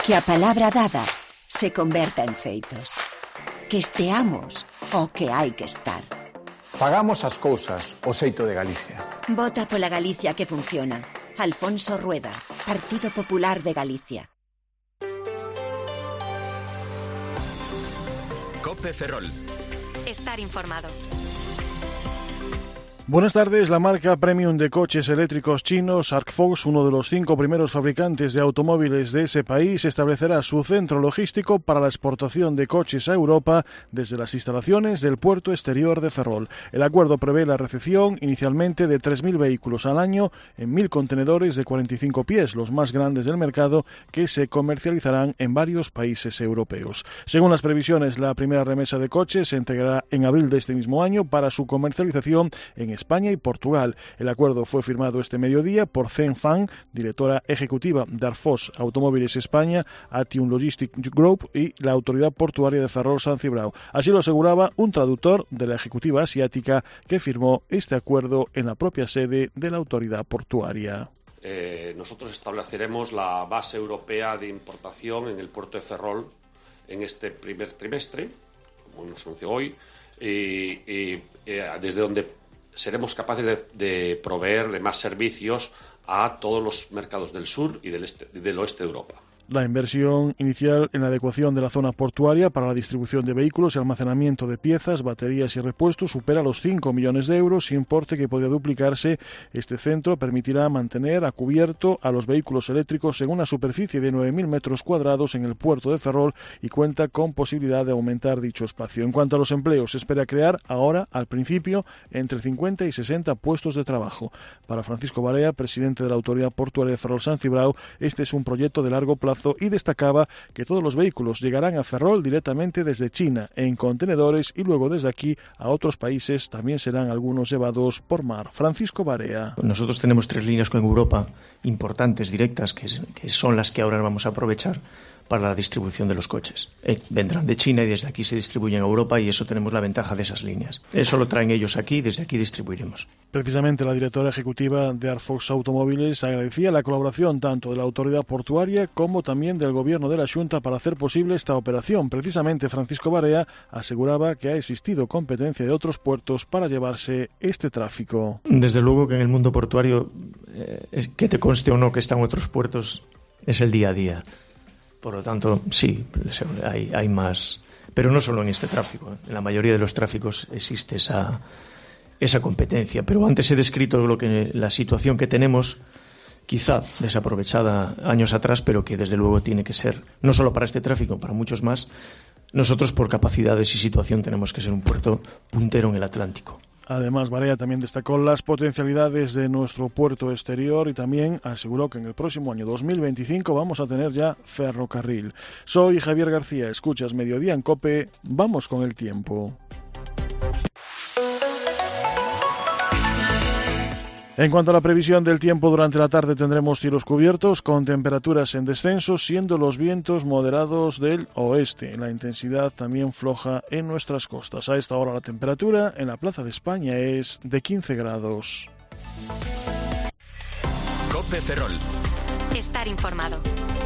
Que a palabra dada se converta en feitos. Que esteamos o que hai que estar. Fagamos as cousas o xeito de Galicia. Vota pola Galicia que funciona. Alfonso Rueda, Partido Popular de Galicia. COPE Ferrol. Estar informado. Buenas tardes. La marca premium de coches eléctricos chinos Arcfox, uno de los 5 primeros fabricantes de automóviles de ese país, establecerá su centro logístico para la exportación de coches a Europa desde las instalaciones del puerto exterior de Ferrol. El acuerdo prevé la recepción inicialmente de 3.000 vehículos al año en 1.000 contenedores de 45 pies, los más grandes del mercado, que se comercializarán en varios países europeos. Según las previsiones, la primera remesa de coches se entregará en abril de este mismo año para su comercialización en España y Portugal. El acuerdo fue firmado este mediodía por Zhen Fan, directora ejecutiva de Arcfox Automóviles España, Atium Logistic Group y la Autoridad Portuaria de Ferrol San Cibrao. Así lo aseguraba un traductor de la ejecutiva asiática que firmó este acuerdo en la propia sede de la Autoridad Portuaria. Nosotros estableceremos la base europea de importación en el puerto de Ferrol en este primer trimestre, como nos anunció hoy, desde donde seremos capaces de proveerle más servicios a todos los mercados del sur y del oeste de Europa. La inversión inicial en la adecuación de la zona portuaria para la distribución de vehículos y almacenamiento de piezas, baterías y repuestos supera los 5 millones de euros, importe que podría duplicarse. Este centro permitirá mantener a cubierto a los vehículos eléctricos en una superficie de 9.000 metros cuadrados en el puerto de Ferrol y cuenta con posibilidad de aumentar dicho espacio. En cuanto a los empleos, se espera crear ahora, al principio, entre 50 y 60 puestos de trabajo. Para Francisco Barea, presidente de la Autoridad Portuaria de Ferrol San Cibrao, este es un proyecto de largo plazo y destacaba que todos los vehículos llegarán a Ferrol directamente desde China en contenedores y luego desde aquí a otros países. También serán algunos llevados por mar. Francisco Barea. Nosotros tenemos 3 líneas con Europa importantes, directas, que son las que ahora vamos a aprovechar para la distribución de los coches. Vendrán de China y desde aquí se distribuyen a Europa y eso tenemos la ventaja de esas líneas. Eso lo traen ellos aquí y desde aquí distribuiremos. Precisamente la directora ejecutiva de Arcfox Automóviles agradecía la colaboración tanto de la autoridad portuaria como también del gobierno de la Xunta para hacer posible esta operación. Precisamente Francisco Barea aseguraba que ha existido competencia de otros puertos para llevarse este tráfico. Desde luego que en el mundo portuario, que te conste o no que están otros puertos, es el día a día. Por lo tanto, sí, hay más, pero no solo en este tráfico. En la mayoría de los tráficos existe esa competencia. Pero antes he descrito la situación que tenemos, quizá desaprovechada años atrás, pero que desde luego tiene que ser, no solo para este tráfico, para muchos más. Nosotros, por capacidades y situación, tenemos que ser un puerto puntero en el Atlántico. Además, Barea también destacó las potencialidades de nuestro puerto exterior y también aseguró que en el próximo año 2025 vamos a tener ya ferrocarril. Soy Javier García, escuchas Mediodía en COPE, vamos con el tiempo. En cuanto a la previsión del tiempo, durante la tarde tendremos cielos cubiertos con temperaturas en descenso, siendo los vientos moderados del oeste. La intensidad también floja en nuestras costas. A esta hora la temperatura en la Plaza de España es de 15 grados. COPE Ferrol. Estar informado.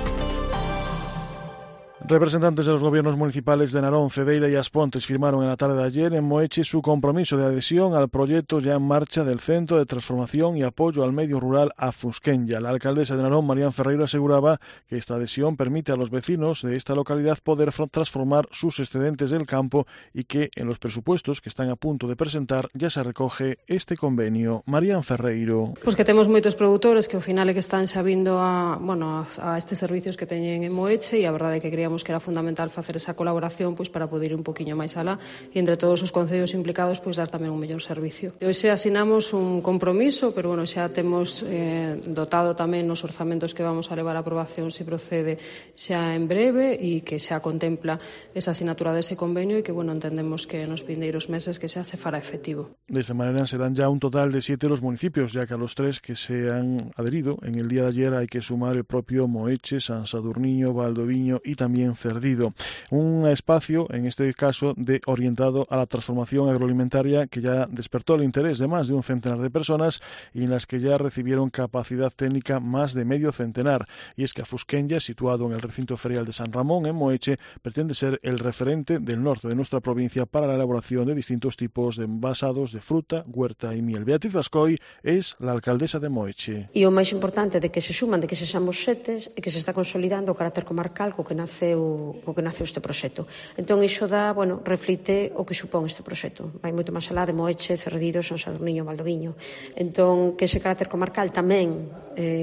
Representantes de los gobiernos municipales de Narón, Cedeira y Aspontes firmaron en la tarde de ayer en Moeche su compromiso de adhesión al proyecto ya en marcha del Centro de Transformación y Apoyo al Medio Rural Afusquenya. La alcaldesa de Narón, Marián Ferreiro, aseguraba que esta adhesión permite a los vecinos de esta localidad poder transformar sus excedentes del campo y que en los presupuestos que están a punto de presentar ya se recoge este convenio. Marián Ferreiro. Pois que temos moitos produtores que ao final é que están xa vindo a estes servicios que teñen en Moeche e a verdade é que creíamos que era fundamental facer esa colaboración pois para poder ir un poquinho máis alá e entre todos os concellos implicados pois dar tamén un mellor servicio. E hoxe asinamos un compromiso, pero bueno, xa temos dotado tamén nos orzamentos que vamos a levar a aprobación se procede xa en breve e que xa contempla esa asinatura dese convenio e que bueno, entendemos que nos vindeiros meses que xa se fará efectivo. De esta manera serán ya un total de 7 los municipios, ya que a los 3 que se han adherido en el día de ayer hay que sumar el propio Moeche, San Sadurniño, Valdoviño y también en Cerdido. Un espacio, en este caso, orientado a la transformación agroalimentaria que ya despertó el interés de más de un centenar de personas y en las que ya recibieron capacidad técnica más de medio centenar. Y es que Afusquenya, situado en el recinto ferial de San Ramón, en Moeche, pretende ser el referente del norte de nuestra provincia para la elaboración de distintos tipos de envasados de fruta, huerta y miel. Beatriz Vascoy es la alcaldesa de Moeche. E o máis importante de que se suman, de que sexamos setes e que se está consolidando o carácter comarcal co que naceu este proxecto. Entón, iso reflite o que supón este proxecto. Vai moito máis alá de Moeche, Cerdido, San Sadurniño, Valdoviño. Entón, que ese carácter comarcal tamén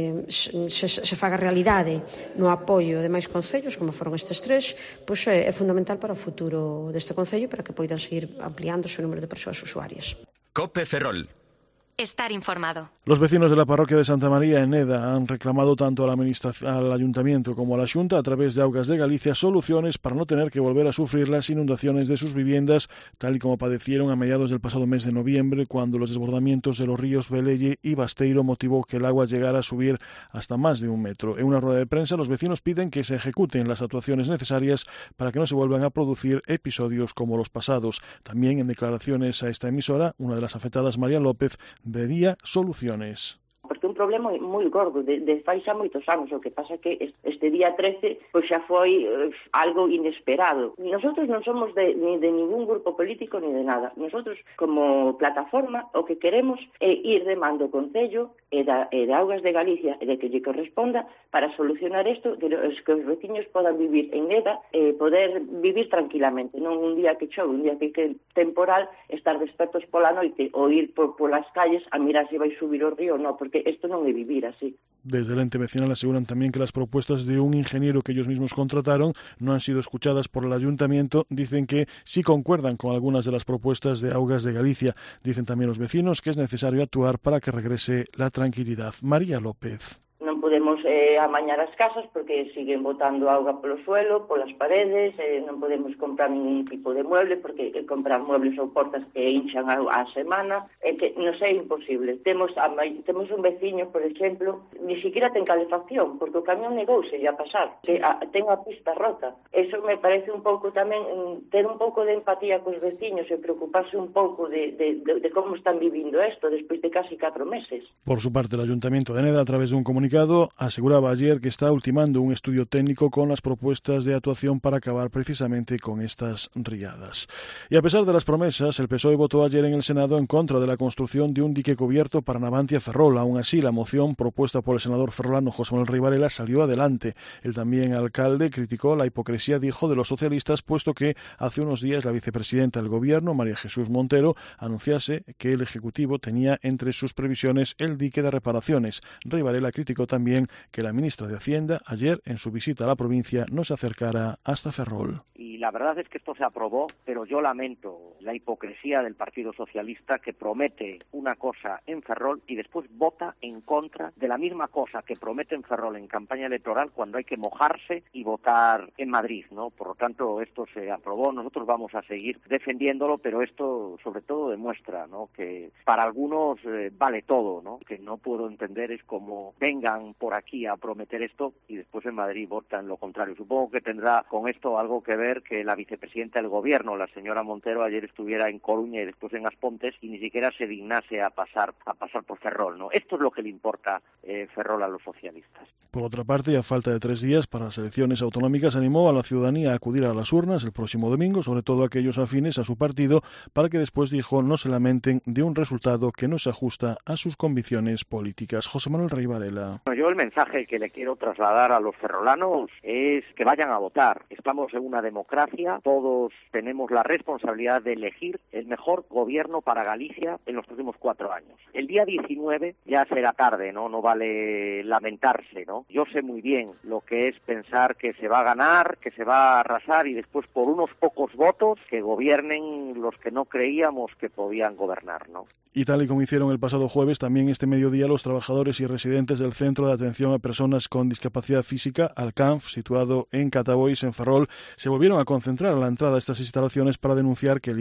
se faga realidade no apoio de máis concellos, como foron estes tres, pois é fundamental para o futuro deste concello para que poidan seguir ampliando o número de persoas usuarias. COPE Ferrol. Estar informado. Los vecinos de la parroquia de Santa María en Neda han reclamado tanto al Ayuntamiento como a la Xunta, a través de Augas de Galicia, soluciones para no tener que volver a sufrir las inundaciones de sus viviendas, tal y como padecieron a mediados del pasado mes de noviembre, cuando los desbordamientos de los ríos Velelle y Basteiro motivó que el agua llegara a subir hasta más de 1 metro. En una rueda de prensa, los vecinos piden que se ejecuten las actuaciones necesarias para que no se vuelvan a producir episodios como los pasados. También, en declaraciones a esta emisora, una de las afectadas, María López, pedía soluciones. Porque un problema moi gordo de fai xa moitos anos. O que pasa que este día 13 pois xa foi algo inesperado. Nosotros non somos ni de ningún grupo político ni de nada. Nosotros, como plataforma, o que queremos é ir remando o Concello e de Augas de Galicia e de que lle corresponda para solucionar isto, que os veciños podan vivir en Neda e poder vivir tranquilamente. Non un día que chove, un día que temporal, estar despertos pola noite ou ir polas calles a mirar se vai subir o río, non, porque esto non é vivir así. Desde el ente vecinal aseguran también que las propuestas de un ingeniero que ellos mismos contrataron no han sido escuchadas por el ayuntamiento. Dicen que sí concuerdan con algunas de las propuestas de Augas de Galicia. Dicen también los vecinos que es necesario actuar para que regrese la tranquilidad. María López. Non podemos amañar as casas porque siguen botando auga polo suelo, polas paredes, non podemos comprar ningún tipo de mueble porque comprar muebles ou portas que hinchan a semana, que non é imposible. Temos un veciño, por exemplo, ni siquiera ten calefacción porque o camión negouse a pasar, que ten a pista rota. Eso me parece un pouco tamén ter un pouco de empatía cos veciños e preocuparse un pouco de como están vivindo isto despois de casi 4 meses. Por su parte, el Ayuntamiento de Neda, a través de un comunicado, aseguraba ayer que está ultimando un estudio técnico con las propuestas de actuación para acabar precisamente con estas riadas. Y a pesar de las promesas, el PSOE votó ayer en el Senado en contra de la construcción de un dique cubierto para Navantia-Ferrol. Aún así, la moción propuesta por el senador ferrolano José Manuel Rey Varela salió adelante. El también alcalde criticó la hipocresía, dijo, de los socialistas, puesto que hace unos días la vicepresidenta del Gobierno, María Jesús Montero, anunciase que el Ejecutivo tenía entre sus previsiones el dique de reparaciones. Rey Varela criticó también que la ministra de Hacienda ayer en su visita a la provincia no se acercara hasta Ferrol. Y la verdad es que esto se aprobó, pero yo lamento la hipocresía del Partido Socialista, que promete una cosa en Ferrol y después vota en contra de la misma cosa que promete en Ferrol en campaña electoral cuando hay que mojarse y votar en Madrid, ¿no? Por lo tanto, esto se aprobó, nosotros vamos a seguir defendiéndolo, pero esto sobre todo demuestra, ¿no?, que para algunos vale todo, ¿no? Que no puedo entender es como vengan por aquí a prometer esto y después en Madrid votan lo contrario. Supongo que tendrá con esto algo que ver que la vicepresidenta del Gobierno, la señora Montero, ayer estuviera en Coruña y después en Aspontes y ni siquiera se dignase a pasar por Ferrol, ¿no? Esto es lo que le importa Ferrol a los socialistas. Por otra parte, y a falta de 3 días para las elecciones autonómicas, animó a la ciudadanía a acudir a las urnas el próximo domingo, sobre todo aquellos afines a su partido, para que después, dijo, no se lamenten de un resultado que no se ajusta a sus convicciones políticas. José Manuel Rey Varela. Yo el mensaje que le quiero trasladar a los ferrolanos es que vayan a votar. Estamos en una democracia, todos tenemos la responsabilidad de elegir el mejor gobierno para Galicia en los próximos 4 años. El día 19 ya será tarde, ¿no? No vale lamentarse, ¿no? Yo sé muy bien lo que es pensar que se va a ganar, que se va a arrasar y después por unos pocos votos que gobiernen los que no creíamos que podían gobernar, ¿no? Y tal y como hicieron el pasado jueves, también este mediodía los trabajadores y residentes del Centro de Atención a Personas con Discapacidad Física, Alcanf, situado en Catabois, en Ferrol, se volvieron a concentrar a la entrada de estas instalaciones para denunciar que el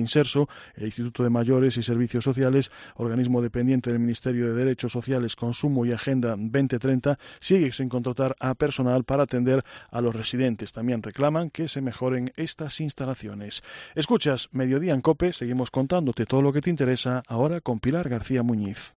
Inserso, el Instituto de Mayores y Servicios Sociales, organismo dependiente del Ministerio de Derechos Sociales, Consumo y Agenda 2030, sigue sin contratar a personal para atender a los residentes. También reclaman que se mejoren estas instalaciones. Escuchas Mediodía en COPE, seguimos contándote todo lo que te interesa ahora con Pilar García Muñiz.